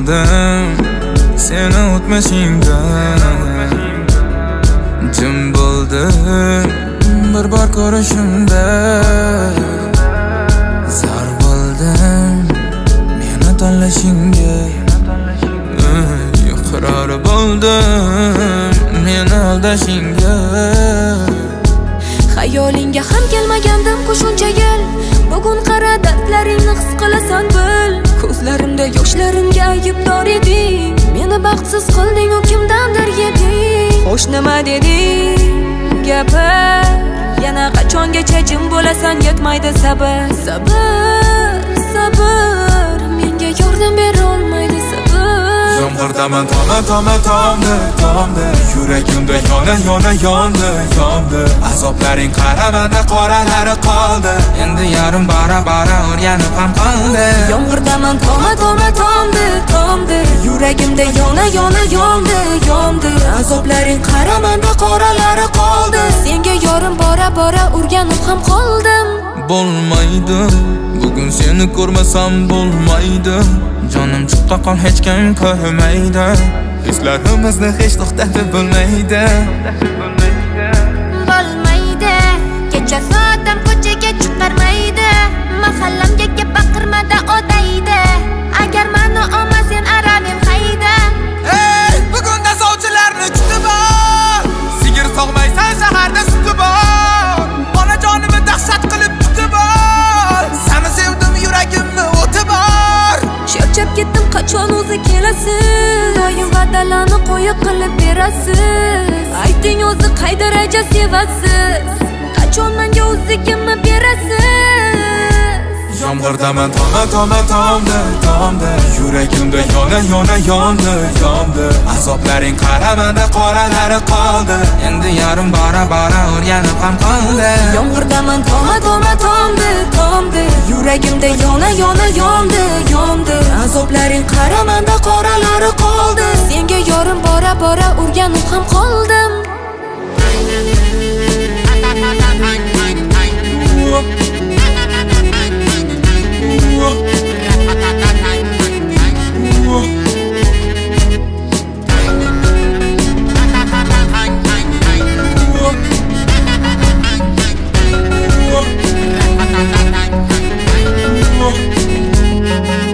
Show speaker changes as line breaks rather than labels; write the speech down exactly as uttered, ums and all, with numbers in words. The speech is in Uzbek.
qoldim seni o'tmishingdan. Jim bo'ldim bir bor ko'rishimda, zar bo'ldim meni tanlashingga. Iqror bo'ldim meni aldashingga.
Xayolingga ham kelmagandim qo'shuncha yil. Bugun qara dardlaringni his qilasan bil. Ko'zlarimda yoshlarimga aybdor eding. Meni baxtsiz qilding, u kimdandir yeding. Xo'sh nima deding? Gapir. Yana qachongacha jim bo'lasan, yetmaydi sabr. Sabr, sabr. Menga yordam bera olmaydi sabr.
Yomg'irdaman toma toma tomdi, tomdi. Yuragimda yona yona yondi, yondi. Azoblaring qaramanda qoralari qoldi. Endi yarim bara bara o'rganib ham qoldi.
Yomg'irdaman toma toma tomdi, tomdi. Yuragimda yona yona yondi, yondi. Azoblaring qaramanda qoralari qoldi. Senga yorim bora bora o'rganib ham qoldim.
Bo'lmaydi, bugun seni ko'rmasam bo'lmaydi. Jonim chiqqa qol hech kim ko'rmaydi. Hislarimizni hech to'xtatib bo'lmaydi.
Bo'lmaydi, kecha soatim ko'chaga chiqarmaydi. Mahallamga kelib baqirmada odaydi. Agar meni olmasang aramim hayda.
Ey, bugunda sovchilarni kutib ol. Sigir sog'maysan, shaharda suti bor. Onajonimni dahshat qilib tutib ol. Seni sevdim, yuragimni o'ti bor.
Charchab ketdim, qachon o'zi kelasiz? Doim va'dalarni qo'yib qilib berasiz. Ayting o'zi qay daraja sevasiz? Qachon menga o'zligimni berasiz?
Yomg'irdaman toma toma tomdi, tomdi. Yuragimda yona yona yondi, yondi. Azoblaring qaramanda qoralari qoldi. Endi yarim bara bara o'rganib ham qoldi.
Yomg'irdaman toma toma tomdi, tomdi. Yuragimda yona yona yondi, yondi. Azoblaring qaramanda qoralari qoldi. Senga yorim bora bora o'rganib ham qoldim.
Whoa.